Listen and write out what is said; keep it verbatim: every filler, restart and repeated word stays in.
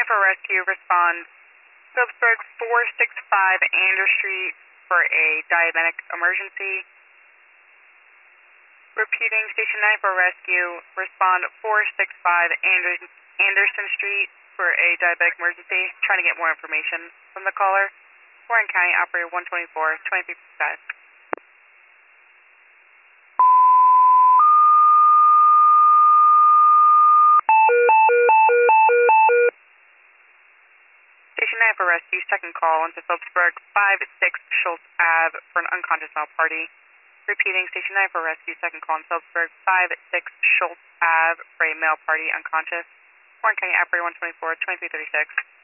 for rescue, respond Phillipsburg four six five Ander Street for a diabetic emergency. Repeating, Station nine for rescue, respond four six five Ander Anderson Street for a diabetic emergency. Trying to get more information from the caller. Warren County, operator one twenty-four, twenty-three fifty-five. Station nine for rescue, second call into Phillipsburg five six Schultz Avenue for an unconscious male party. Repeating, Station nine for rescue, second call in Phillipsburg five six Schultz Avenue for a male party unconscious. Warren County, operator one twenty-four, twenty-three thirty-six.